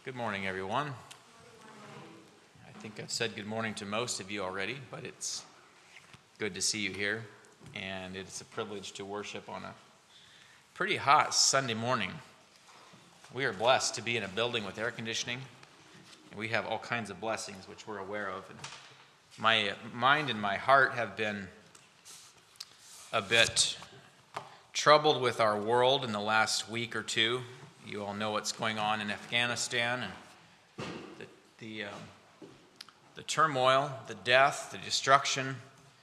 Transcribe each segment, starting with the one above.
Good morning, everyone. I think I've said good morning to most of you already, but it's good to see you here, and it's a privilege to worship on a pretty hot Sunday morning. We are blessed to be in a building with air conditioning, and we have all kinds of blessings which we're aware of. And my mind and my heart have been a bit troubled with our world in the last week or two. You all know what's going on in Afghanistan and the turmoil, the death, the destruction,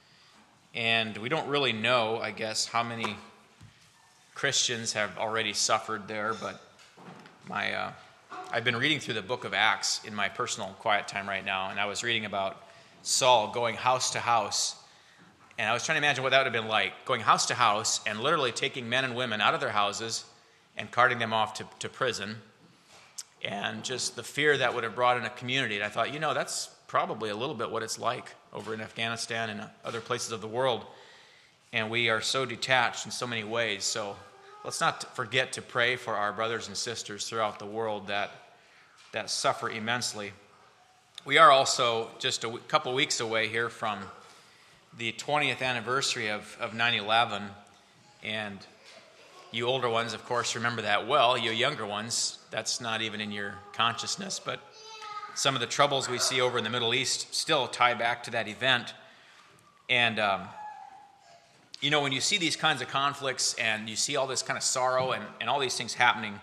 and we don't really know, I guess, how many Christians have already suffered there. But I've been reading through the book of Acts in my personal quiet time right now, and I was reading about Saul going house to house, and I was trying to imagine what that would have been like, going house to house and literally taking men and women out of their houses and carting them off to prison, and just the fear that would have brought in a community. And I thought, that's probably a little bit what it's like over in Afghanistan and other places of the world. And we are so detached in so many ways. So let's not forget to pray for our brothers and sisters throughout the world that suffer immensely. We are also just a couple weeks away here from the 20th anniversary of 9/11, and you older ones, of course, remember that well. You younger ones, that's not even in your consciousness. But some of the troubles we see over in the Middle East still tie back to that event. And, when you see these kinds of conflicts and you see all this kind of sorrow and all these things happening,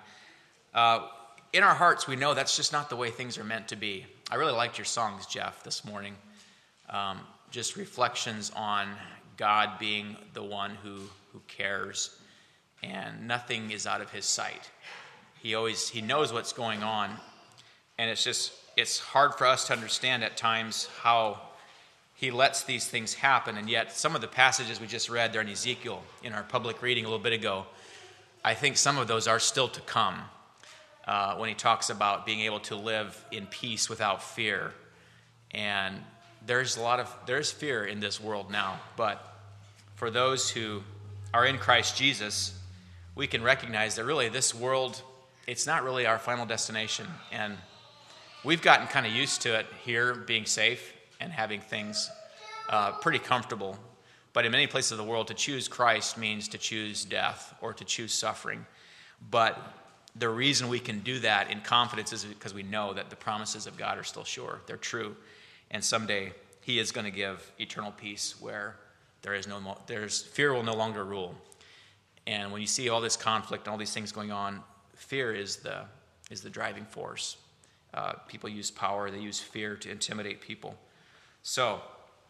in our hearts we know that's just not the way things are meant to be. I really liked your songs, Jeff, this morning. Just reflections on God being the one who cares. And nothing is out of his sight. He knows what's going on. And it's hard for us to understand at times how he lets these things happen. And yet some of the passages we just read there in Ezekiel in our public reading a little bit ago, I think some of those are still to come when he talks about being able to live in peace without fear. And there's fear in this world now. But for those who are in Christ Jesus, we can recognize that really this world, it's not really our final destination. And we've gotten kind of used to it here, being safe and having things pretty comfortable. But in many places of the world, to choose Christ means to choose death or to choose suffering. But the reason we can do that in confidence is because we know that the promises of God are still sure. They're true. And someday he is going to give eternal peace where fear will no longer rule. And when you see all this conflict and all these things going on, fear is the driving force. People use power, they use fear to intimidate people. So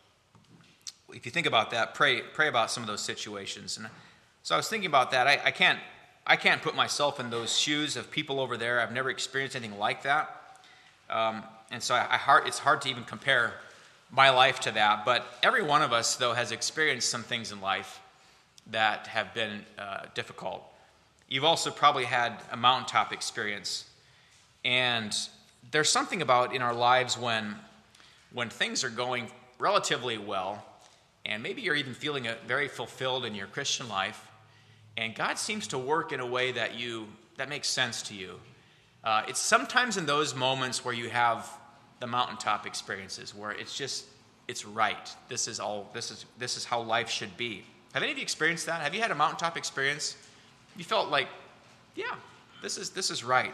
if you think about that, pray about some of those situations. And so I was thinking about that. I can't put myself in those shoes of people over there. I've never experienced anything like that. And so it's hard to even compare my life to that. But every one of us, though, has experienced some things in life that have been difficult. You've also probably had a mountaintop experience. And there's something about in our lives when things are going relatively well, and maybe you're even feeling very fulfilled in your Christian life, and God seems to work in a way that makes sense to you. It's sometimes in those moments where you have the mountaintop experiences where it's right. This is how life should be. Have any of you experienced that? Have you had a mountaintop experience? You felt like, yeah, this is right.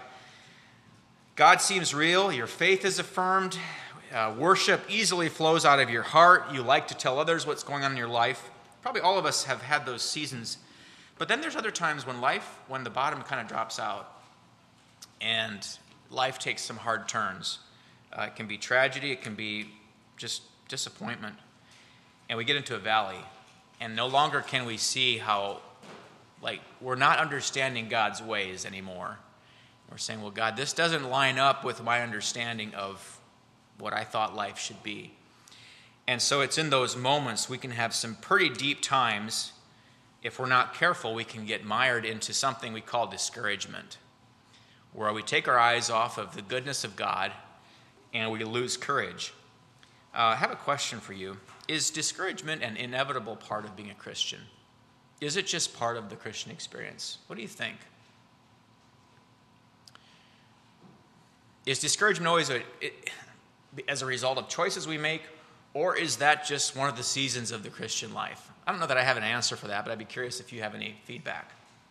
God seems real. Your faith is affirmed. Worship easily flows out of your heart. You like to tell others what's going on in your life. Probably all of us have had those seasons. But then there's other times when the bottom kind of drops out and life takes some hard turns. It can be tragedy. It can be just disappointment. And we get into a valley. And no longer can we see how, we're not understanding God's ways anymore. We're saying, well, God, this doesn't line up with my understanding of what I thought life should be. And so it's in those moments we can have some pretty deep times. If we're not careful, we can get mired into something we call discouragement, where we take our eyes off of the goodness of God and we lose courage. I have a question for you. Is discouragement an inevitable part of being a Christian? Is it just part of the Christian experience? What do you think? Is discouragement always as a result of choices we make, or is that just one of the seasons of the Christian life? I don't know that I have an answer for that, but I'd be curious if you have any feedback.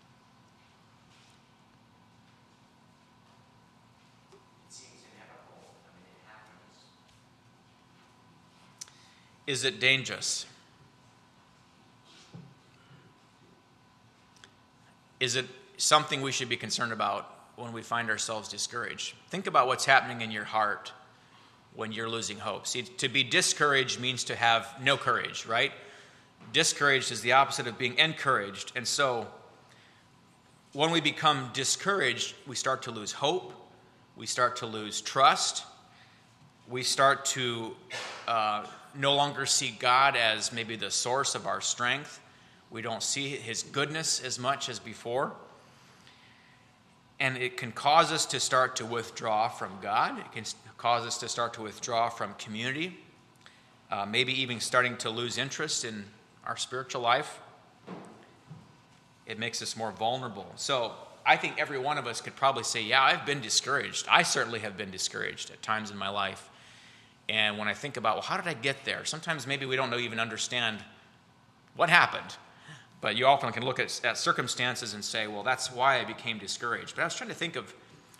It seems inevitable. I mean, it happens. Is it dangerous? Is it something we should be concerned about when we find ourselves discouraged? Think about what's happening in your heart when you're losing hope. See, to be discouraged means to have no courage, right? Discouraged is the opposite of being encouraged. And so when we become discouraged, we start to lose hope. We start to lose trust. We start to no longer see God as maybe the source of our strength. We don't see his goodness as much as before. And it can cause us to start to withdraw from God. It can cause us to start to withdraw from community. Maybe even starting to lose interest in our spiritual life. It makes us more vulnerable. So I think every one of us could probably say, yeah, I've been discouraged. I certainly have been discouraged at times in my life. And when I think about, well, how did I get there? Sometimes maybe we don't even understand what happened. But you often can look at circumstances and say, well, that's why I became discouraged. But I was trying to think of,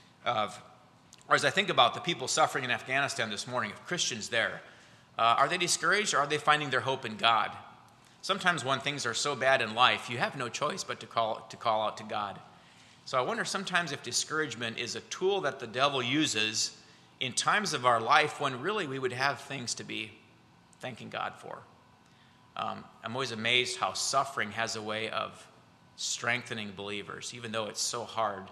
or as I think about the people suffering in Afghanistan this morning, of Christians there, are they discouraged or are they finding their hope in God? Sometimes when things are so bad in life, you have no choice but to call out to God. So I wonder sometimes if discouragement is a tool that the devil uses in times of our life when really we would have things to be thanking God for. I'm always amazed how suffering has a way of strengthening believers, even though it's so hard.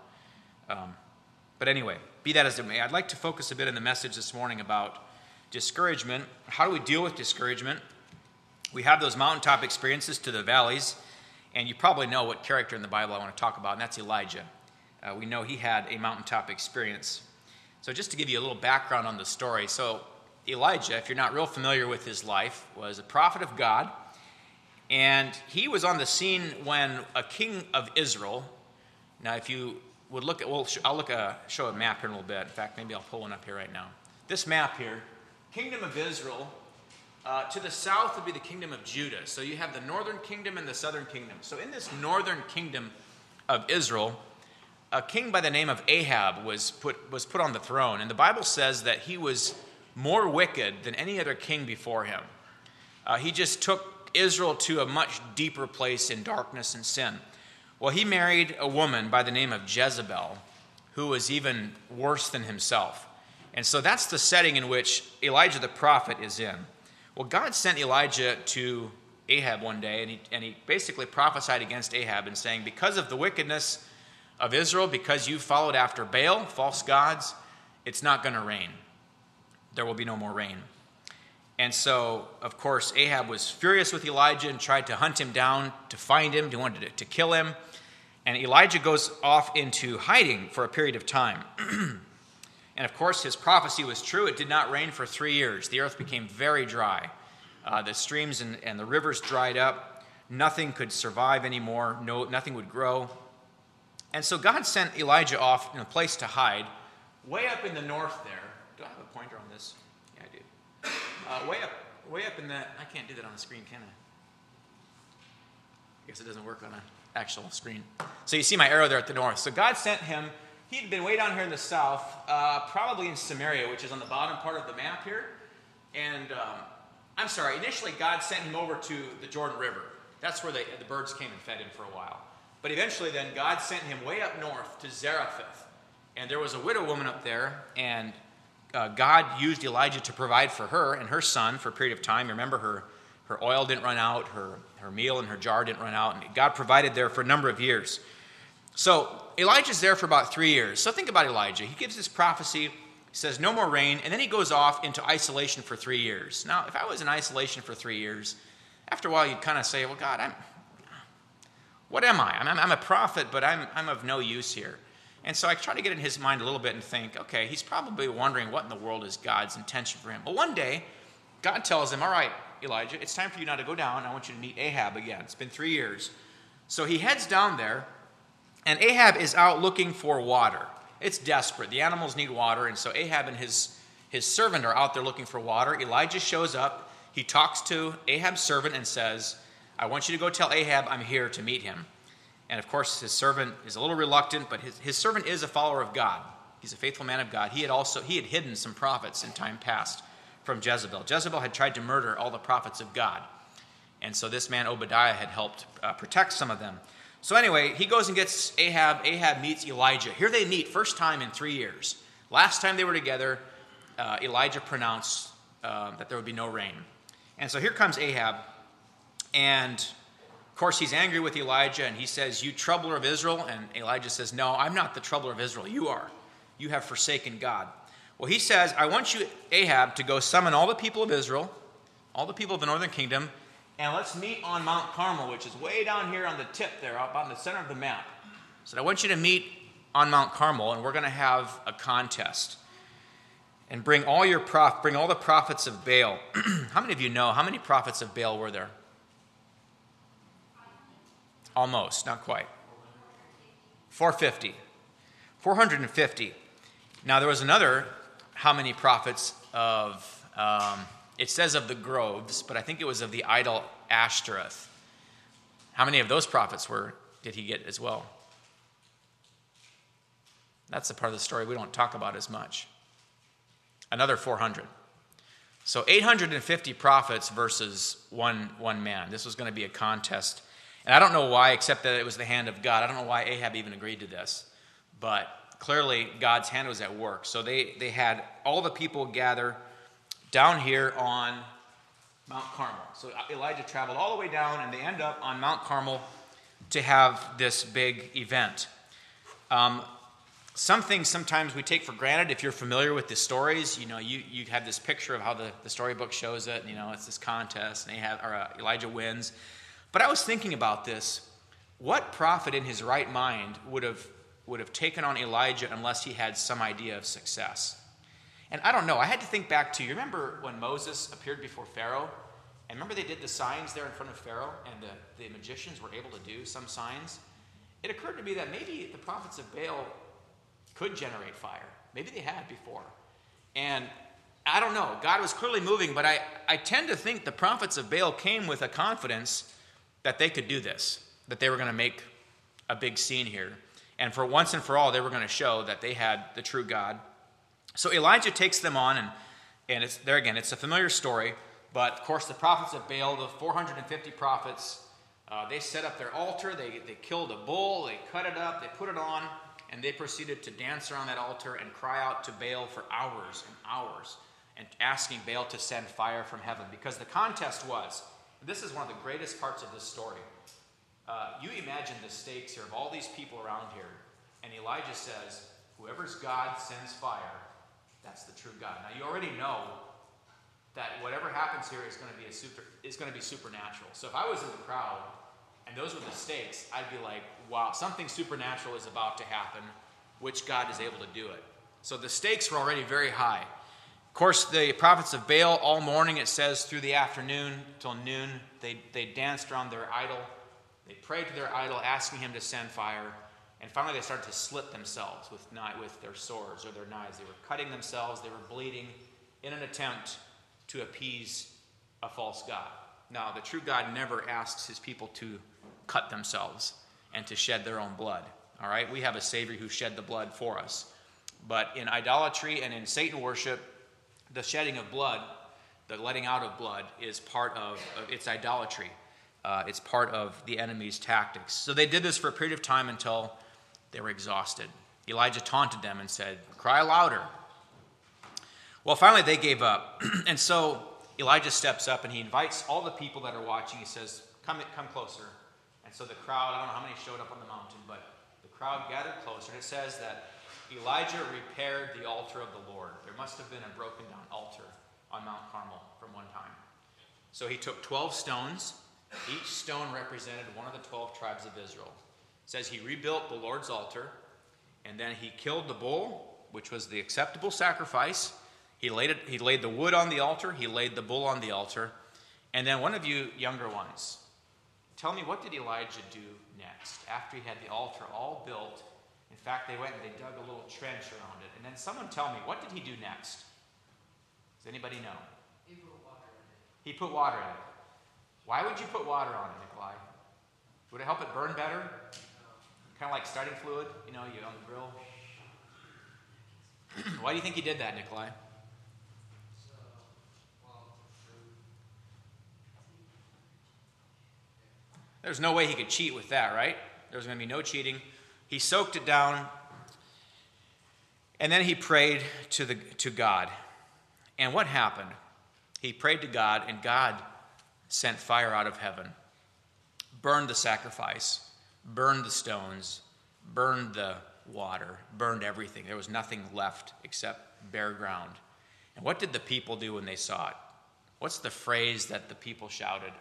But anyway, be that as it may, I'd like to focus a bit in the message this morning about discouragement. How do we deal with discouragement? We have those mountaintop experiences to the valleys, and you probably know what character in the Bible I want to talk about, and that's Elijah. We know he had a mountaintop experience. So just to give you a little background on the story, so Elijah, if you're not real familiar with his life, was a prophet of God, and he was on the scene when a king of Israel, now if you would look at, I'll show a map here in a little bit. In fact, maybe I'll pull one up here right now. This map here, kingdom of Israel, to the south would be the kingdom of Judah. So you have the northern kingdom and the southern kingdom. So in this northern kingdom of Israel, a king by the name of Ahab was put on the throne, and the Bible says that he was more wicked than any other king before him. He just took Israel to a much deeper place in darkness and sin. Well, he married a woman by the name of Jezebel, who was even worse than himself. And so that's the setting in which Elijah the prophet is in. Well, God sent Elijah to Ahab one day, and he basically prophesied against Ahab and saying, because of the wickedness of Israel, because you followed after Baal, false gods, it's not going to rain. There will be no more rain. And so, of course, Ahab was furious with Elijah and tried to hunt him down, to find him. He wanted to kill him. And Elijah goes off into hiding for a period of time. And, of course, his prophecy was true. It did not rain for 3 years. The earth became very dry. The streams and the rivers dried up. Nothing could survive anymore. Nothing would grow. And so God sent Elijah off in a place to hide, way up in the north there. Do I have a pointer on this? Yeah, I do. Way up in the... I can't do that on the screen, can I? I guess it doesn't work on an actual screen. So you see my arrow there at the north. So God sent him. He'd been way down here in the south, probably in Samaria, which is on the bottom part of the map here. And initially God sent him over to the Jordan River. That's where the birds came and fed him for a while. But eventually then God sent him way up north to Zarephath. And there was a widow woman up there, and God used Elijah to provide for her and her son for a period of time. Remember, her oil didn't run out, her meal in her jar didn't run out, and God provided there for a number of years. So Elijah's there for about 3 years. So think about Elijah. He gives this prophecy, he says no more rain, and then he goes off into isolation for 3 years. Now, if I was in isolation for 3 years, after a while you'd kind of say, well, God, what am I? I'm a prophet, but I'm of no use here. And so I try to get in his mind a little bit and think, okay, he's probably wondering what in the world is God's intention for him. Well, one day, God tells him, all right, Elijah, it's time for you now to go down. I want you to meet Ahab again. It's been 3 years. So he heads down there, and Ahab is out looking for water. It's desperate. The animals need water, and so Ahab and his servant are out there looking for water. Elijah shows up. He talks to Ahab's servant and says, I want you to go tell Ahab I'm here to meet him. And of course, his servant is a little reluctant, but his servant is a follower of God. He's a faithful man of God. He had hidden some prophets in time past from Jezebel. Jezebel had tried to murder all the prophets of God. And so this man Obadiah had helped protect some of them. So anyway, he goes and gets Ahab. Ahab meets Elijah. Here they meet, first time in 3 years. Last time they were together, Elijah pronounced that there would be no rain. And so here comes Ahab. And of course, he's angry with Elijah, and he says, you troubler of Israel. And Elijah says, no, I'm not the troubler of Israel. You are. You have forsaken God. Well, he says, I want you, Ahab, to go summon all the people of Israel, all the people of the northern kingdom, and let's meet on Mount Carmel, which is way down here on the tip there, about in the center of the map. So I want you to meet on Mount Carmel, and we're going to have a contest. And bring all the prophets of Baal. How many of you know how many prophets of Baal were there? Almost, not quite. 450. 450. Now there was another, how many prophets of, it says of the groves, but I think it was of the idol Ashtoreth. How many of those prophets did he get as well? That's the part of the story we don't talk about as much. Another 400. So 850 prophets versus one man. This was going to be a contest. And I don't know why, except that it was the hand of God. I don't know why Ahab even agreed to this. But clearly, God's hand was at work. So they had all the people gather down here on Mount Carmel. So Elijah traveled all the way down, and they end up on Mount Carmel to have this big event. Some things sometimes we take for granted. If you're familiar with the stories, you have this picture of how the storybook shows it. It's this contest, and Elijah wins. But I was thinking about this. What prophet in his right mind would have taken on Elijah unless he had some idea of success? And I don't know. I had to think back to, you remember when Moses appeared before Pharaoh? And remember they did the signs there in front of Pharaoh, and the magicians were able to do some signs? It occurred to me that maybe the prophets of Baal could generate fire. Maybe they had before. And I don't know. God was clearly moving, but I tend to think the prophets of Baal came with a confidence that they could do this, that they were going to make a big scene here. And for once and for all, they were going to show that they had the true God. So Elijah takes them on, and it's there again, it's a familiar story. But of course, the prophets of Baal, the 450 prophets, they set up their altar. They killed a bull. They cut it up. They put it on. And they proceeded to dance around that altar and cry out to Baal for hours and hours, and asking Baal to send fire from heaven. Because the contest was, and this is one of the greatest parts of this story, you imagine the stakes here of all these people around here, and Elijah says, whoever's God sends fire, that's the true God. Now you already know that whatever happens here is going to be supernatural. So if I was in the crowd, and those were the stakes, I'd be like, wow, something supernatural is about to happen. Which God is able to do it? So the stakes were already very high. Of course, the prophets of Baal, all morning, it says, through the afternoon till noon, they danced around their idol. They prayed to their idol, asking him to send fire. And finally, they started to slit themselves with their swords or their knives. They were cutting themselves. They were bleeding in an attempt to appease a false god. Now, the true God never asks his people to cut themselves and to shed their own blood. All right? We have a Savior who shed the blood for us. But in idolatry and in Satan worship, the shedding of blood, the letting out of blood, is part of its idolatry. It's part of the enemy's tactics. So they did this for a period of time until they were exhausted. Elijah taunted them and said, cry louder. Well, finally they gave up. And so Elijah steps up and he invites all the people that are watching. He says, come closer. And so the crowd, I don't know how many showed up on the mountain, but the crowd gathered closer. And it says that Elijah repaired the altar of the Lord. There must have been a broken down altar on Mount Carmel from one time. So he took 12 stones. Each stone represented one of the 12 tribes of Israel. It says he rebuilt the Lord's altar, and then he killed the bull, which was the acceptable sacrifice. He laid the wood on the altar. He laid the bull on the altar. And then one of you younger ones, tell me, what did Elijah do next after he had the altar all built In fact, they went and they dug a little trench around it. And then someone tell me, what did he do next? Does anybody know? He put water in it. He put water in it. Why would you put water on it, Nikolai? Would it help it burn better? Kind of like starting fluid, you on the grill. Why do you think he did that, Nikolai? There's no way he could cheat with that, right? There's going to be no cheating. He soaked it down, and then he prayed to God. And what happened? He prayed to God, and God sent fire out of heaven, burned the sacrifice, burned the stones, burned the water, burned everything. There was nothing left except bare ground. And what did the people do when they saw it? What's the phrase that the people shouted?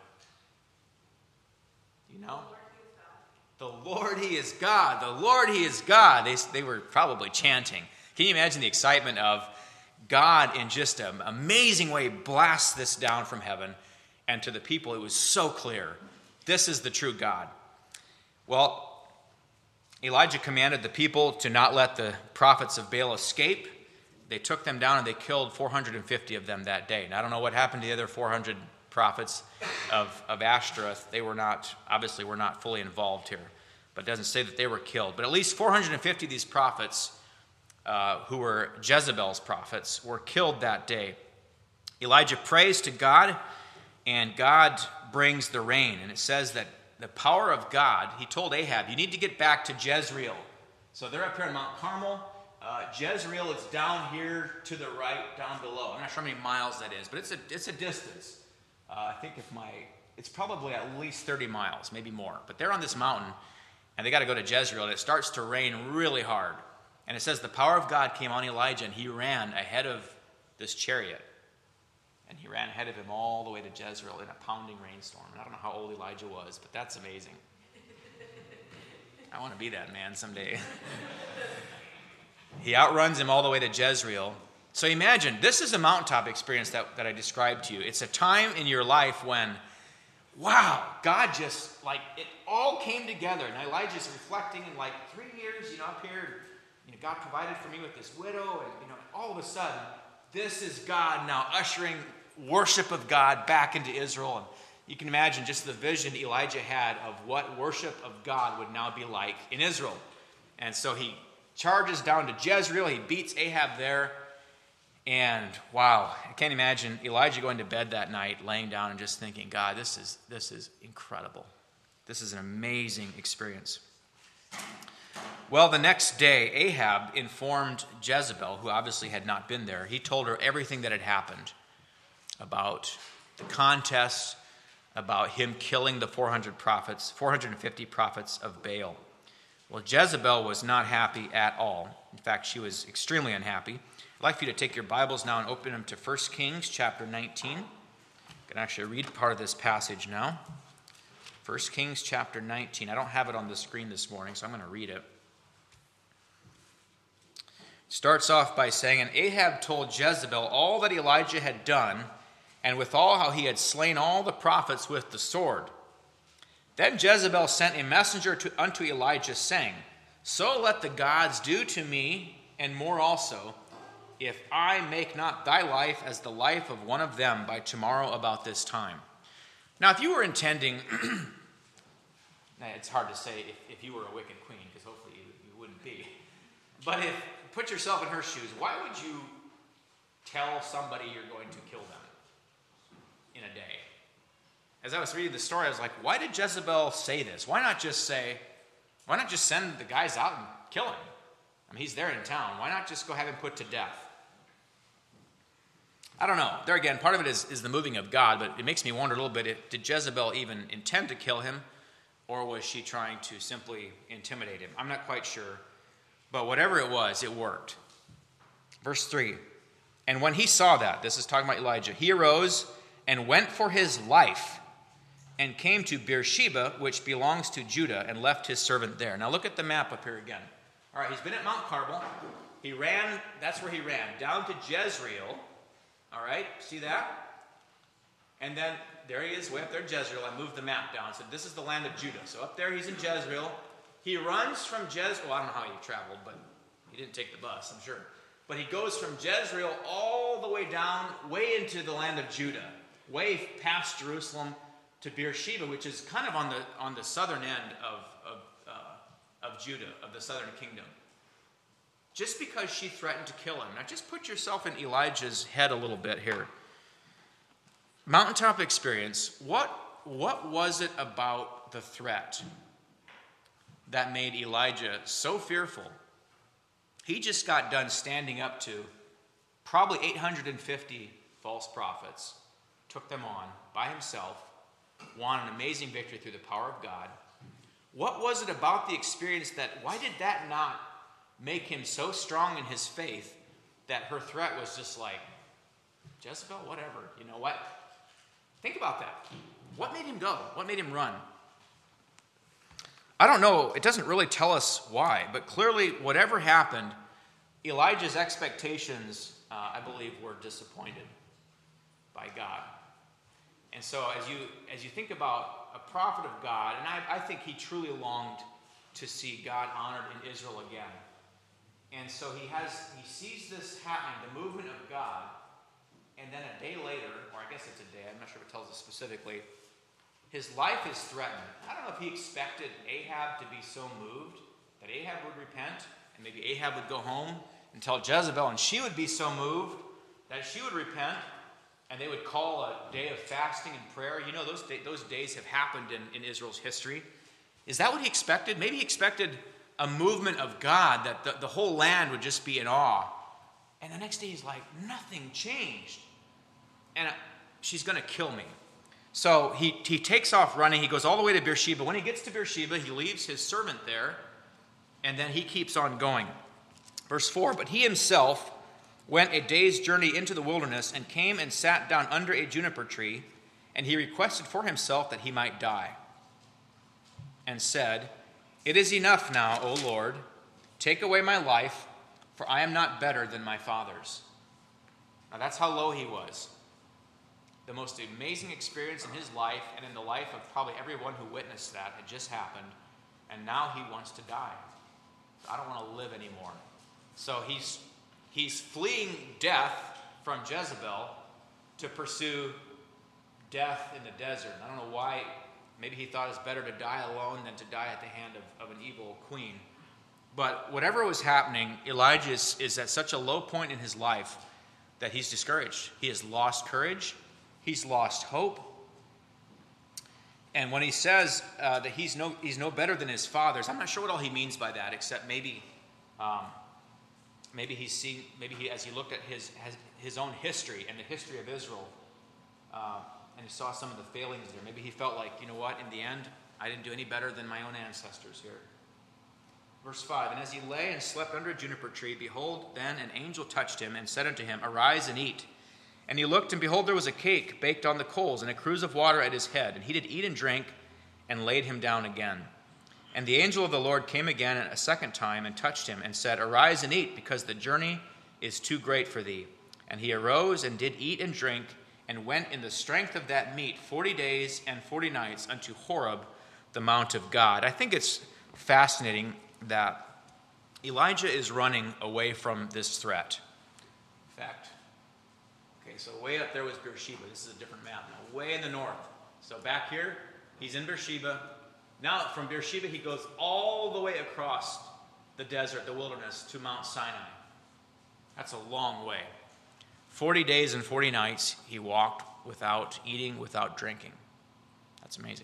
You know? The Lord, He is God. The Lord, He is God. They were probably chanting. Can you imagine the excitement of God in just an amazing way blasts this down from heaven? And to the people, it was so clear. This is the true God. Well, Elijah commanded the people to not let the prophets of Baal escape. They took them down and they killed 450 of them that day. Now, I don't know what happened to the other 400 prophets of Ashtoreth. They were not fully involved here. But it doesn't say that they were killed. But at least 450 of these prophets, who were Jezebel's prophets, were killed that day. Elijah prays to God, and God brings the rain. And it says that the power of God, he told Ahab, you need to get back to Jezreel. So they're up here on Mount Carmel. Jezreel is down here to the right, down below. I'm not sure how many miles that is, but it's a distance. I think it's probably at least 30 miles, maybe more. But they're on this mountain, and they got to go to Jezreel, and it starts to rain really hard. And it says the power of God came on Elijah, and he ran ahead of this chariot. And he ran ahead of him all the way to Jezreel in a pounding rainstorm. And I don't know how old Elijah was, but that's amazing. I want to be that man someday. He outruns him all the way to Jezreel. So imagine, this is a mountaintop experience that I described to you. It's a time in your life when, wow, God just, it all came together. And Elijah's reflecting in 3 years, up here, God provided for me with this widow. And, all of a sudden, this is God now ushering worship of God back into Israel. And you can imagine just the vision Elijah had of what worship of God would now be like in Israel. And so he charges down to Jezreel. He beats Ahab there. And wow, I can't imagine Elijah going to bed that night, laying down and just thinking, God, this is incredible. This is an amazing experience. Well, the next day, Ahab informed Jezebel, who obviously had not been there. He told her everything that had happened about the contest, about him killing the 450 prophets of Baal. Well, Jezebel was not happy at all. In fact, she was extremely unhappy. I'd like for you to take your Bibles now and open them to 1 Kings chapter 19. I can actually read part of this passage now. 1 Kings chapter 19. I don't have it on the screen this morning, so I'm going to read it. It starts off by saying, And Ahab told Jezebel all that Elijah had done, and withal how he had slain all the prophets with the sword. Then Jezebel sent a messenger unto Elijah, saying, So let the gods do to me, and more also, if I make not thy life as the life of one of them by tomorrow about this time. Now, if you were intending, it's hard to say if you were a wicked queen, because hopefully you wouldn't be. But put yourself in her shoes, why would you tell somebody you're going to kill them in a day? As I was reading the story, I was like, why did Jezebel say this? Why not just send the guys out and kill him? I mean, he's there in town. Why not just go have him put to death? I don't know. There again, part of it is the moving of God, but it makes me wonder a little bit, did Jezebel even intend to kill him, or was she trying to simply intimidate him? I'm not quite sure. But whatever it was, it worked. Verse 3, And when he saw that, this is talking about Elijah, he arose and went for his life and came to Beersheba, which belongs to Judah, and left his servant there. Now look at the map up here again. All right, he's been at Mount Carmel. He ran, that's where he ran, down to Jezreel. All right, see that? And then there he is, way up there in Jezreel. I moved the map down. So this is the land of Judah. So up there he's in Jezreel. He runs from Jezreel. Well, I don't know how he traveled, but he didn't take the bus, I'm sure. But he goes from Jezreel all the way down, way into the land of Judah, way past Jerusalem to Beersheba, which is kind of on the southern end of Judah, of the southern kingdom. Just because she threatened to kill him. Now just put yourself in Elijah's head a little bit here. Mountaintop experience, what was it about the threat that made Elijah so fearful? He just got done standing up to probably 850 false prophets, took them on by himself, won an amazing victory through the power of God. What was it about the experience why did that not make him so strong in his faith that her threat was just like, Jezebel, whatever, you know what? Think about that. What made him go? What made him run? I don't know. It doesn't really tell us why, but clearly whatever happened, Elijah's expectations, I believe, were disappointed by God. And so as you think about a prophet of God, and I think he truly longed to see God honored in Israel again. And so he sees this happening, the movement of God, and then a day later, or I guess it's a day, I'm not sure if it tells us specifically, his life is threatened. I don't know if he expected Ahab to be so moved that Ahab would repent, and maybe Ahab would go home and tell Jezebel, and she would be so moved that she would repent, and they would call a day of fasting and prayer. You know, those days have happened in Israel's history. Is that what he expected? Maybe he expected a movement of God, that the whole land would just be in awe. And the next day he's like, nothing changed. And she's going to kill me. So he takes off running. He goes all the way to Beersheba. When he gets to Beersheba, he leaves his servant there, and then he keeps on going. Verse 4, but he himself went a day's journey into the wilderness and came and sat down under a juniper tree, and he requested for himself that he might die, and said, it is enough now, O Lord, take away my life, for I am not better than my fathers. Now that's how low he was. The most amazing experience in his life and in the life of probably everyone who witnessed that had just happened, and now he wants to die. I don't want to live anymore. So he's fleeing death from Jezebel to pursue death in the desert. I don't know why. Maybe he thought it's better to die alone than to die at the hand of an evil queen. But whatever was happening, Elijah is at such a low point in his life that he's discouraged. He has lost courage. He's lost hope. And when he says that he's no better than his fathers, I'm not sure what all he means by that, except maybe he as he looked at his own history and the history of Israel, and he saw some of the failings there. Maybe he felt like, you know what, in the end, I didn't do any better than my own ancestors here. Verse 5, and as he lay and slept under a juniper tree, behold, then an angel touched him and said unto him, arise and eat. And he looked, and behold, there was a cake baked on the coals, and a cruse of water at his head. And he did eat and drink, and laid him down again. And the angel of the Lord came again a second time, and touched him, and said, arise and eat, because the journey is too great for thee. And he arose, and did eat and drink, and went in the strength of that meat 40 days and 40 nights unto Horeb, the mount of God. I think it's fascinating that Elijah is running away from this threat. In fact, okay, so way up there was Beersheba. This is a different map now. Way in the north. So back here, he's in Beersheba. Now from Beersheba, he goes all the way across the desert, the wilderness, to Mount Sinai. That's a long way. 40 days and 40 nights he walked without eating, without drinking. That's amazing.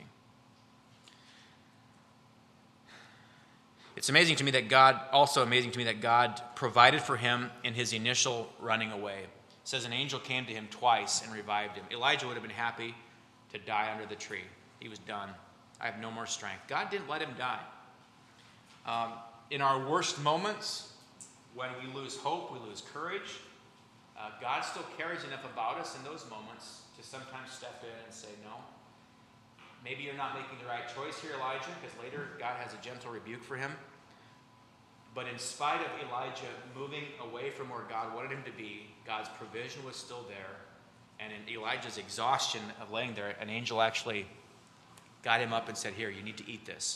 It's amazing to me that God provided for him in his initial running away. It says an angel came to him twice and revived him. Elijah would have been happy to die under the tree. He was done. I have no more strength. God didn't let him die. In our worst moments, when we lose hope, we lose courage, God still cares enough about us in those moments to sometimes step in and say, no, maybe you're not making the right choice here, Elijah, because later God has a gentle rebuke for him. But in spite of Elijah moving away from where God wanted him to be, God's provision was still there. And in Elijah's exhaustion of laying there, an angel actually got him up and said, here, you need to eat this.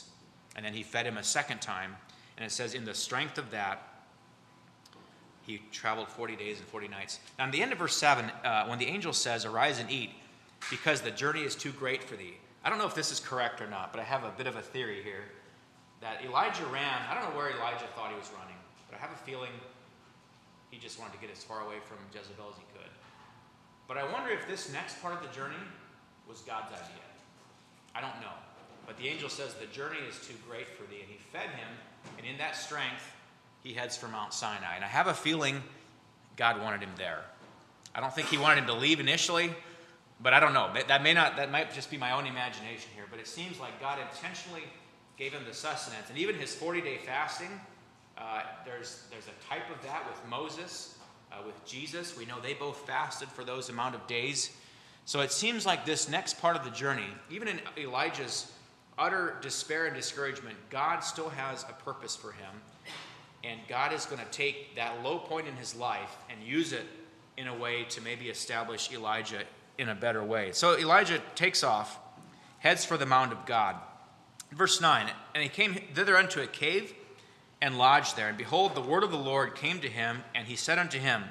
And then he fed him a second time. And it says, in the strength of that, he traveled 40 days and 40 nights. Now, in the end of verse 7, when the angel says, arise and eat, because the journey is too great for thee. I don't know if this is correct or not, but I have a bit of a theory here. That Elijah ran, I don't know where Elijah thought he was running, but I have a feeling he just wanted to get as far away from Jezebel as he could. But I wonder if this next part of the journey was God's idea. I don't know. But the angel says the journey is too great for thee, and he fed him, and in that strength, he heads for Mount Sinai. And I have a feeling God wanted him there. I don't think he wanted him to leave initially, but I don't know. That might just be my own imagination here, but it seems like God intentionally gave him the sustenance. And even his 40-day fasting, there's a type of that with Moses, with Jesus. We know they both fasted for those amount of days. So it seems like this next part of the journey, even in Elijah's utter despair and discouragement, God still has a purpose for him. And God is going to take that low point in his life and use it in a way to maybe establish Elijah in a better way. So Elijah takes off, heads for the Mount of God. Verse 9, and he came thither unto a cave and lodged there. And behold, the word of the Lord came to him, and he said unto him,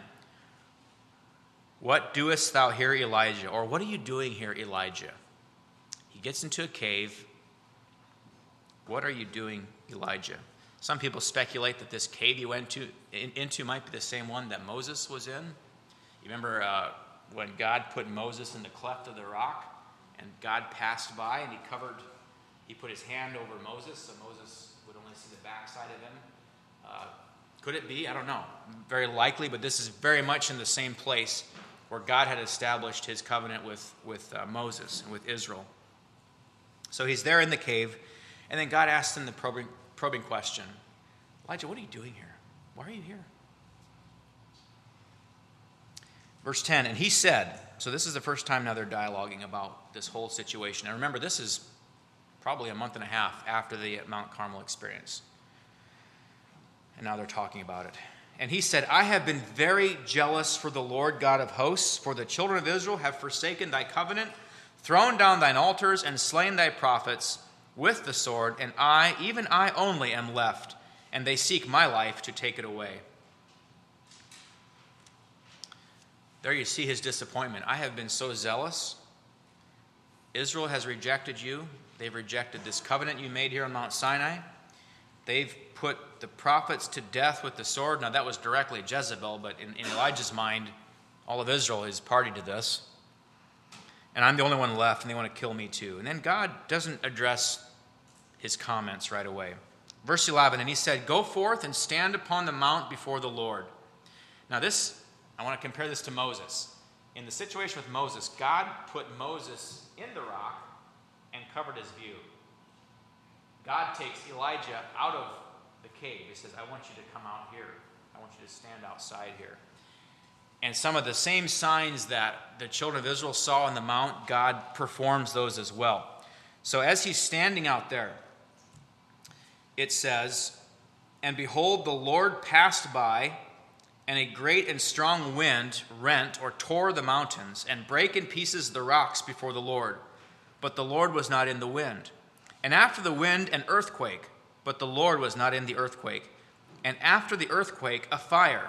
what doest thou here, Elijah? Or what are you doing here, Elijah? He gets into a cave. What are you doing, Elijah? Some people speculate that this cave he went into might be the same one that Moses was in. You remember when God put Moses in the cleft of the rock, and God passed by, and he put his hand over Moses, so Moses would only see the backside of him. Could it be? I don't know. Very likely, but this is very much in the same place where God had established his covenant with Moses and with Israel. So he's there in the cave, and then God asked him the probing question. Elijah, what are you doing here? Why are you here? Verse 10, and he said, so this is the first time now they're dialoguing about this whole situation. And remember, this is probably a month and a half after the Mount Carmel experience. And now they're talking about it. And he said, I have been very jealous for the Lord God of hosts, for the children of Israel have forsaken thy covenant, thrown down thine altars, and slain thy prophets with the sword, and I, even I only, am left, and they seek my life to take it away. There you see his disappointment. I have been so zealous. Israel has rejected you. They've rejected this covenant you made here on Mount Sinai. They've put the prophets to death with the sword. Now, that was directly Jezebel, but in Elijah's mind, all of Israel is party to this. And I'm the only one left, and they want to kill me too. And then God doesn't address his comments right away. Verse 11, and he said, go forth and stand upon the mount before the Lord. Now this, I want to compare this to Moses. In the situation with Moses, God put Moses in the rock and covered his view. God takes Elijah out of the cave. He says, I want you to come out here. I want you to stand outside here. And some of the same signs that the children of Israel saw on the mount, God performs those as well. So as he's standing out there, it says, and behold, the Lord passed by, and a great and strong wind rent or tore the mountains, and brake in pieces the rocks before the Lord. But the Lord was not in the wind. And after the wind, an earthquake, but the Lord was not in the earthquake. And after the earthquake, a fire,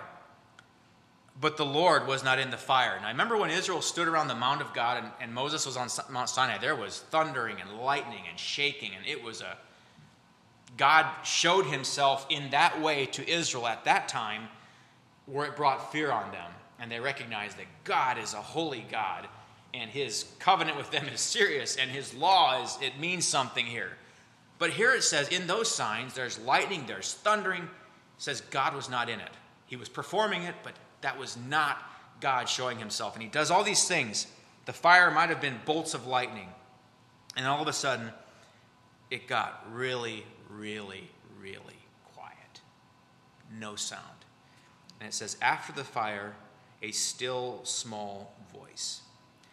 but the Lord was not in the fire. Now, I remember when Israel stood around the Mount of God and Moses was on Mount Sinai, there was thundering and lightning and shaking, and it was God showed himself in that way to Israel at that time, where it brought fear on them. And they recognized that God is a holy God, and his covenant with them is serious, and his law it means something here. But here it says, in those signs, there's lightning, there's thundering. It says God was not in it. He was performing it, but that was not God showing himself. And he does all these things. The fire might have been bolts of lightning. And all of a sudden, it got really, really, really quiet. No sound. And it says, after the fire, a still small voice.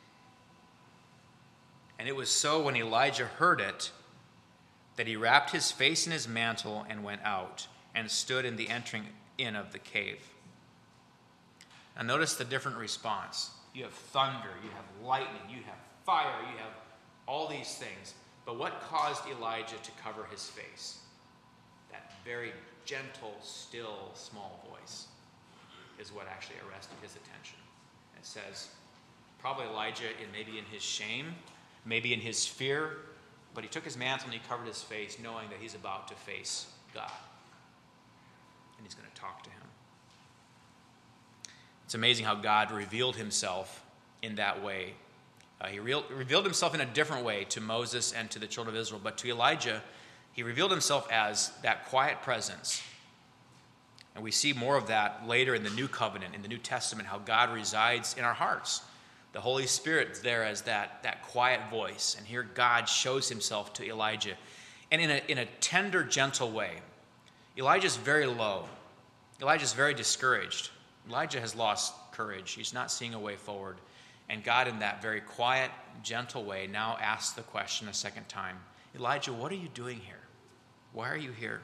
And it was so when Elijah heard it, that he wrapped his face in his mantle and went out and stood in the entering in of the cave. Now notice the different response. You have thunder, you have lightning, you have fire, you have all these things. But what caused Elijah to cover his face? That very gentle, still, small voice is what actually arrested his attention. It says, probably Elijah, maybe in his shame, maybe in his fear, but he took his mantle and he covered his face, knowing that he's about to face God. And he's going to talk to him. It's amazing how God revealed himself in that way. He revealed himself in a different way to Moses and to the children of Israel, but to Elijah, he revealed himself as that quiet presence. And we see more of that later in the New Covenant, in the New Testament, how God resides in our hearts. The Holy Spirit is there as that quiet voice. And here God shows himself to Elijah. And in a tender, gentle way. Elijah's very low. Elijah's very discouraged. Elijah has lost courage. He's not seeing a way forward. And God, in that very quiet, gentle way, now asks the question a second time, Elijah, what are you doing here? Why are you here?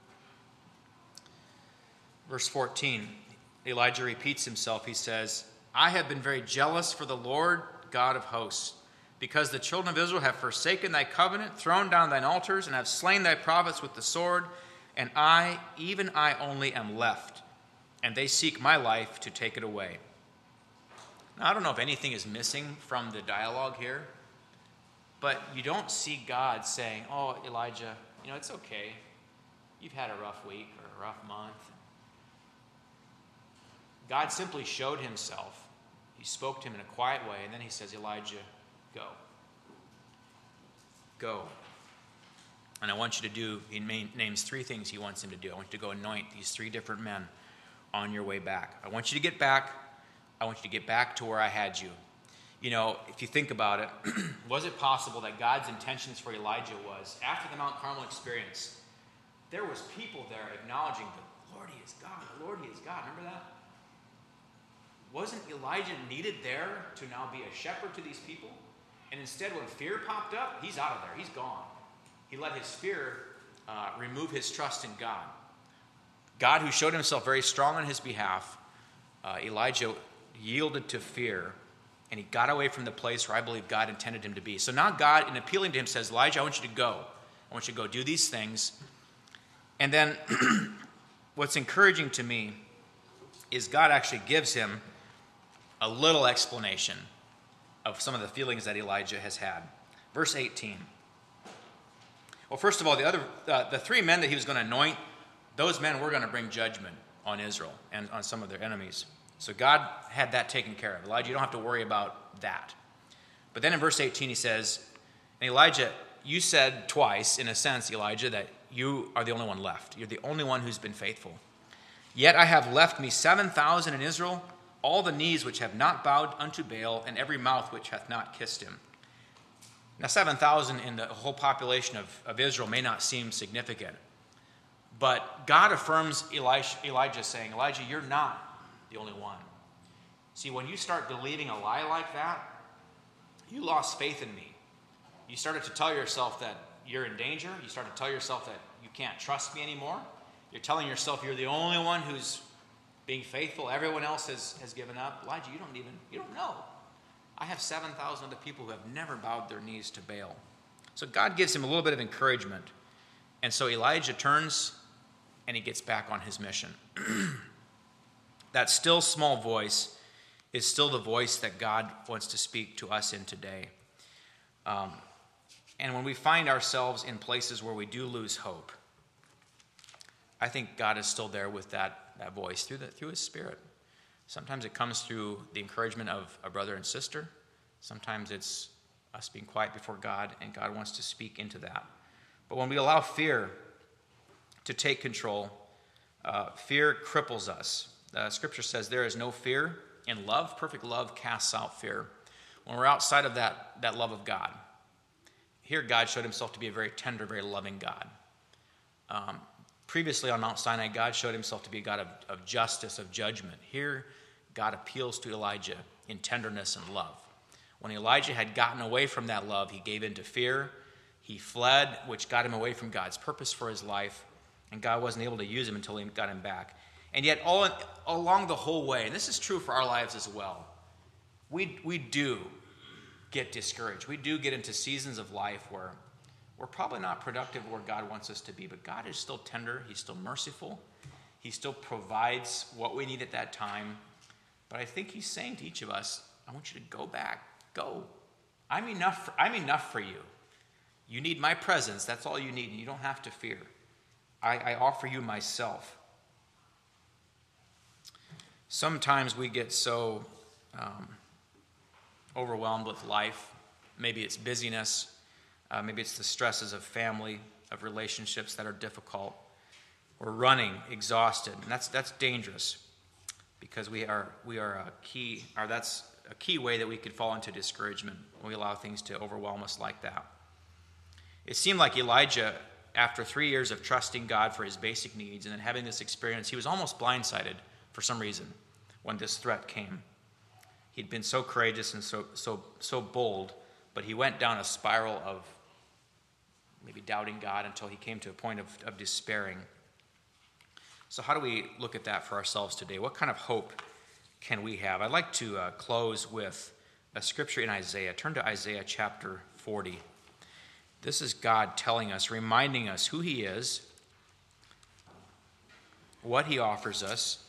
Verse 14, Elijah repeats himself. He says, I have been very jealous for the Lord God of hosts, because the children of Israel have forsaken thy covenant, thrown down thine altars, and have slain thy prophets with the sword, and I, even I only, am left, and they seek my life to take it away. Now, I don't know if anything is missing from the dialogue here, but you don't see God saying, oh, Elijah, it's okay. You've had a rough week or a rough month. God simply showed himself. He spoke to him in a quiet way, and then he says, Elijah, go. Go. And I want you to do, he names 3 things he wants him to do. I want you to go anoint these 3 different men on your way back. I want you to get back. I want you to get back to where I had you. If you think about it, was it possible that God's intentions for Elijah was, after the Mount Carmel experience, there was people there acknowledging the Lord, he is God, the Lord, he is God. Remember that? Wasn't Elijah needed there to now be a shepherd to these people? And instead, when fear popped up, he's out of there. He's gone. He let his fear remove his trust in God. God, who showed himself very strong on his behalf, Elijah yielded to fear, and he got away from the place where I believe God intended him to be. So now God, in appealing to him, says, Elijah, I want you to go. I want you to go do these things. And then what's encouraging to me is God actually gives him a little explanation of some of the feelings that Elijah has had. Verse 18. Well, first of all, the 3 men that he was going to anoint, those men were going to bring judgment on Israel and on some of their enemies. So God had that taken care of. Elijah, you don't have to worry about that. But then in verse 18 he says, and Elijah, you said twice, in a sense, Elijah, that you are the only one left. You're the only one who's been faithful. Yet I have left me 7,000 in Israel, all the knees which have not bowed unto Baal, and every mouth which hath not kissed him. Now 7,000 in the whole population of Israel may not seem significant, but God affirms Elijah saying, Elijah, you're not the only one. See, when you start believing a lie like that, you lost faith in me. You started to tell yourself that you're in danger. You started to tell yourself that you can't trust me anymore. You're telling yourself you're the only one who's being faithful. Everyone else has given up. Elijah, you don't know. I have 7,000 other people who have never bowed their knees to Baal. So God gives him a little bit of encouragement. And so Elijah turns and he gets back on his mission. That still small voice is still the voice that God wants to speak to us in today. And when we find ourselves in places where we do lose hope, I think God is still there with that voice through his Spirit. Sometimes it comes through the encouragement of a brother and sister. Sometimes it's us being quiet before God, and God wants to speak into that. But when we allow fear to take control, fear cripples us. Scripture says there is no fear in love. Perfect love casts out fear. When we're outside of that love of God, here God showed himself to be a very tender, very loving God. Previously on Mount Sinai, God showed himself to be a God of justice, of judgment. Here, God appeals to Elijah in tenderness and love. When Elijah had gotten away from that love, he gave in to fear. He fled, which got him away from God's purpose for his life, and God wasn't able to use him until he got him back. And yet, all along the whole way, and this is true for our lives as well, we do get discouraged. We do get into seasons of life where we're probably not productive where God wants us to be, but God is still tender. He's still merciful. He still provides what we need at that time. But I think he's saying to each of us, I want you to go back. Go. I'm enough for you. You need my presence. That's all you need, and you don't have to fear. I offer you myself. Sometimes we get so overwhelmed with life. Maybe it's busyness. Maybe it's the stresses of family, of relationships that are difficult. We're running, exhausted, and that's dangerous because that's a key way that we could fall into discouragement when we allow things to overwhelm us like that. It seemed like Elijah, after 3 years of trusting God for his basic needs and then having this experience, he was almost blindsided for some reason when this threat came. He'd been so courageous and so bold, but he went down a spiral of maybe doubting God until he came to a point of despairing. So how do we look at that for ourselves today? What kind of hope can we have? I'd like to close with a scripture in Isaiah. Turn to Isaiah chapter 40. This is God telling us, reminding us who he is, what he offers us.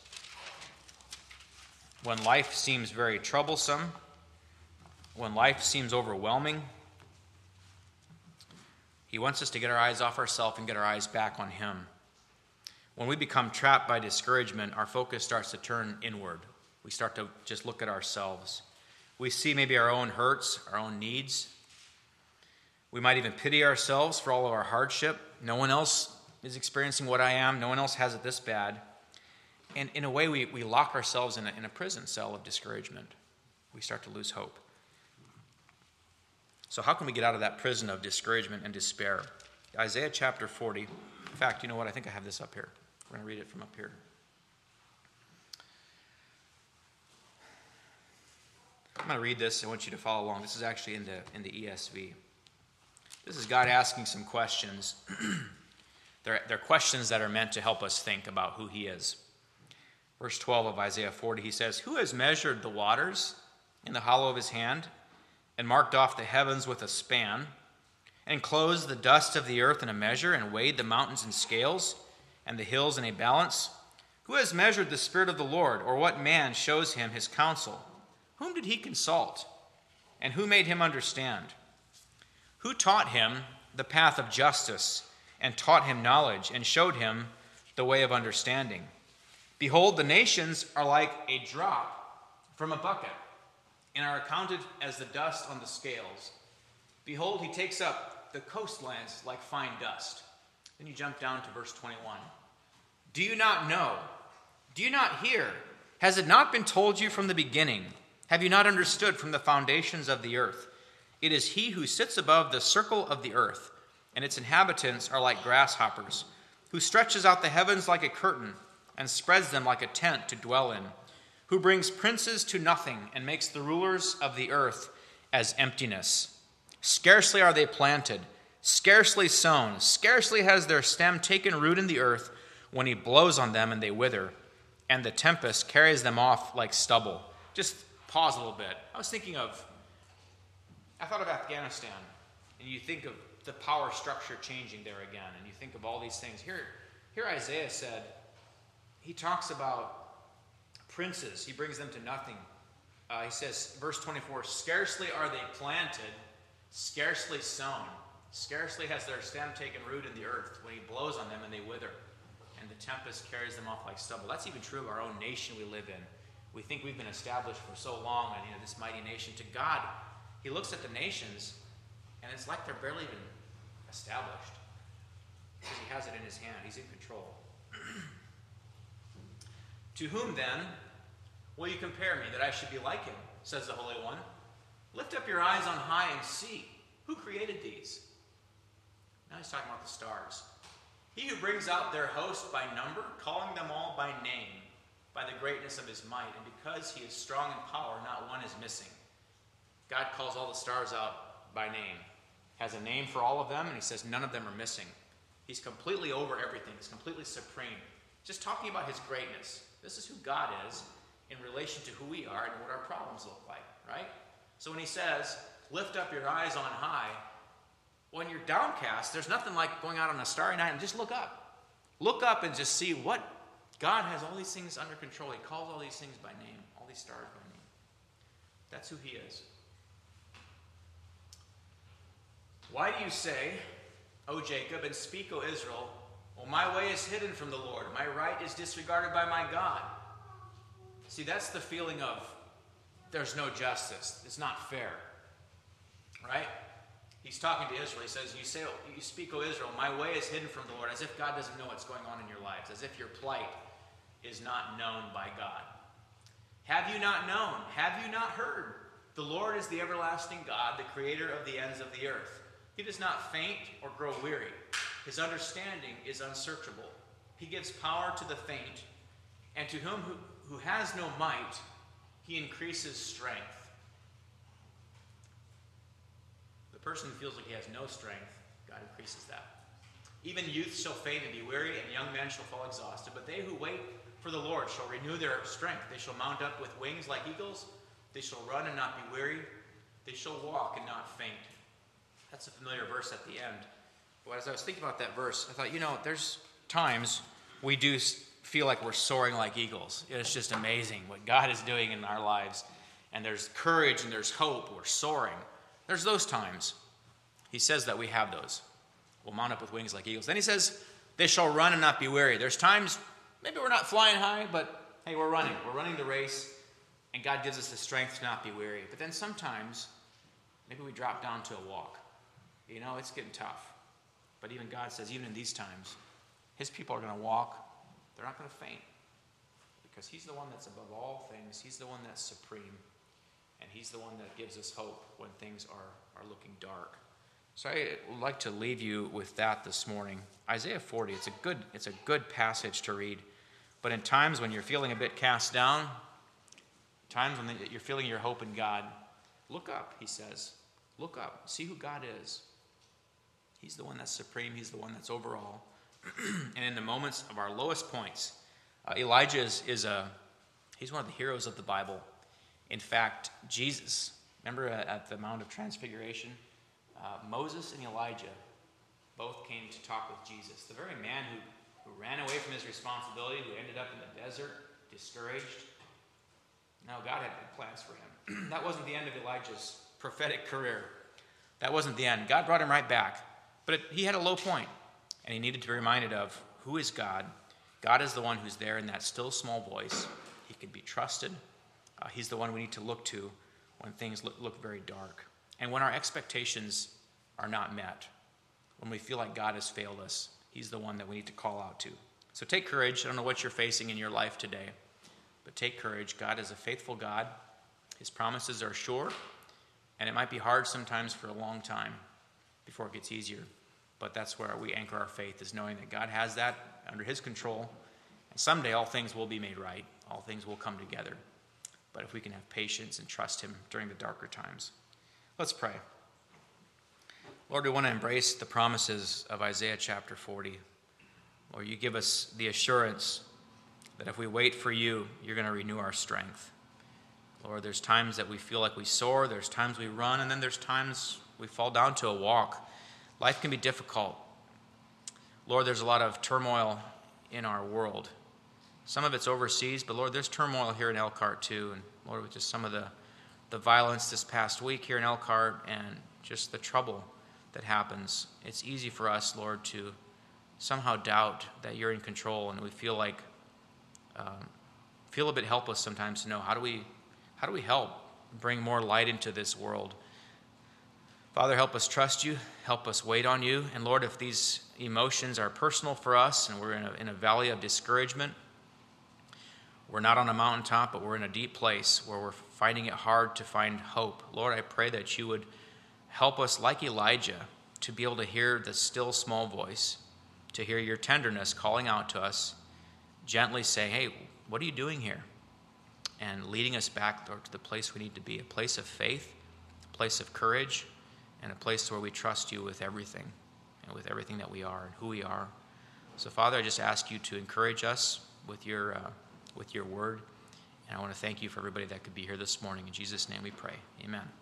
When life seems very troublesome, when life seems overwhelming, he wants us to get our eyes off ourselves and get our eyes back on him. When we become trapped by discouragement, our focus starts to turn inward. We start to just look at ourselves. We see maybe our own hurts, our own needs. We might even pity ourselves for all of our hardship. No one else is experiencing what I am. No one else has it this bad. And in a way, we lock ourselves in a prison cell of discouragement. We start to lose hope. So how can we get out of that prison of discouragement and despair? Isaiah chapter 40. In fact, you know what? I think I have this up here. We're going to read it from up here. I'm going to read this. I want you to follow along. This is actually in the ESV. This is God asking some questions. They're questions that are meant to help us think about who he is. Verse 12 of Isaiah 40, he says, "Who has measured the waters in the hollow of his hand, and marked off the heavens with a span, and enclosed the dust of the earth in a measure, and weighed the mountains in scales, and the hills in a balance? Who has measured the Spirit of the Lord, or what man shows him his counsel? Whom did he consult, and who made him understand? Who taught him the path of justice, and taught him knowledge, and showed him the way of understanding? Behold, the nations are like a drop from a bucket, and are accounted as the dust on the scales. Behold, he takes up the coastlands like fine dust." Then you jump down to verse 21. "Do you not know? Do you not hear? Has it not been told you from the beginning? Have you not understood from the foundations of the earth? It is he who sits above the circle of the earth, and its inhabitants are like grasshoppers, who stretches out the heavens like a curtain, and spreads them like a tent to dwell in, who brings princes to nothing, and makes the rulers of the earth as emptiness. Scarcely are they planted, scarcely sown, scarcely has their stem taken root in the earth, when he blows on them and they wither, and the tempest carries them off like stubble." Just pause a little bit. I thought of Afghanistan, and you think of the power structure changing there again, and you think of all these things. Here Isaiah said, he talks about princes. He brings them to nothing. He says, verse 24, "Scarcely are they planted, scarcely sown. Scarcely has their stem taken root in the earth, when he blows on them and they wither, and the tempest carries them off like stubble." That's even true of our own nation we live in. We think we've been established for so long, and this mighty nation. To God, he looks at the nations, and it's like they're barely even established, because he has it in his hand. He's in control. "To whom, then, will you compare me, that I should be like him, says the Holy One? Lift up your eyes on high and see. Who created these?" Now he's talking about the stars. "He who brings out their host by number, calling them all by name, by the greatness of his might, and because he is strong in power, not one is missing." God calls all the stars out by name, has a name for all of them, and he says none of them are missing. He's completely over everything. He's completely supreme. Just talking about his greatness. This is who God is in relation to who we are and what our problems look like, right? So when he says, "Lift up your eyes on high," When you're downcast, there's nothing like going out on a starry night and just look up. Look up and just see what God has all these things under control. He calls all these things by name, all these stars by name. That's who he is. Why do you say, O Jacob, and speak, O Israel, well, my way is hidden from the Lord. My right is disregarded by my God. See, that's the feeling of there's no justice. It's not fair. Right? He's talking to Israel. He says, you speak, O Israel, my way is hidden from the Lord, as if God doesn't know what's going on in your lives, as if your plight is not known by God. Have you not known? Have you not heard? The Lord is the everlasting God, the creator of the ends of the earth. He does not faint or grow weary. His understanding is unsearchable. He gives power to the faint, and to whom who has no might, he increases strength. The person who feels like he has no strength, God increases that. Even youth shall faint and be weary, and young men shall fall exhausted. But they who wait for the Lord shall renew their strength. They shall mount up with wings like eagles. They shall run and not be weary. They shall walk and not faint. That's a familiar verse at the end. But as I was thinking about that verse, I thought, there's times we do feel like we're soaring like eagles. It's just amazing what God is doing in our lives. And there's courage and there's hope. We're soaring. There's those times. He says that we have those. We'll mount up with wings like eagles. Then he says, they shall run and not be weary. There's times, maybe we're not flying high, but hey, we're running. We're running the race, and God gives us the strength to not be weary. But then sometimes, maybe we drop down to a walk. It's getting tough. But even God says, even in these times, his people are going to walk. They're not going to faint. Because he's the one that's above all things. He's the one that's supreme. And he's the one that gives us hope when things are looking dark. So I would like to leave you with that this morning. Isaiah 40, it's a good passage to read. But in times when you're feeling a bit cast down, times when you're feeling your hope in God, look up, he says. Look up. See who God is. He's the one that's supreme. He's the one that's over all. And in the moments of our lowest points, Elijah he's one of the heroes of the Bible. In fact, Jesus, remember at the Mount of Transfiguration, Moses and Elijah both came to talk with Jesus. The very man who ran away from his responsibility, who ended up in the desert, discouraged. No, God had big plans for him. That wasn't the end of Elijah's prophetic career. That wasn't the end. God brought him right back. But he had a low point, and he needed to be reminded of who is God. God is the one who's there in that still small voice. He can be trusted. He's the one we need to look to when things look very dark. And when our expectations are not met, when we feel like God has failed us, he's the one that we need to call out to. So take courage. I don't know what you're facing in your life today, but take courage. God is a faithful God. His promises are sure, and it might be hard sometimes for a long time before it gets easier. But that's where we anchor our faith, is knowing that God has that under his control. And someday all things will be made right. All things will come together. But if we can have patience and trust him during the darker times. Let's pray. Lord, we want to embrace the promises of Isaiah chapter 40. Lord, you give us the assurance that if we wait for you, you're going to renew our strength. Lord, there's times that we feel like we soar, there's times we run, and then there's times we fall down to a walk. Life can be difficult. Lord, there's a lot of turmoil in our world. Some of it's overseas, but Lord, there's turmoil here in Elkhart too. And Lord, with just some of the violence this past week here in Elkhart and just the trouble that happens, it's easy for us, Lord, to somehow doubt that you're in control, and we feel like feel a bit helpless sometimes to know how do we help bring more light into this world. Father, help us trust you, help us wait on you, and Lord, if these emotions are personal for us and we're in a valley of discouragement, we're not on a mountaintop, but we're in a deep place where we're finding it hard to find hope. Lord, I pray that you would help us, like Elijah, to be able to hear the still small voice, to hear your tenderness calling out to us, gently saying, hey, what are you doing here? And leading us back, Lord, to the place we need to be, a place of faith, a place of courage, and a place where we trust you with everything, and with everything that we are and who we are. So, Father, I just ask you to encourage us with your word, and I want to thank you for everybody that could be here this morning. In Jesus' name we pray. Amen.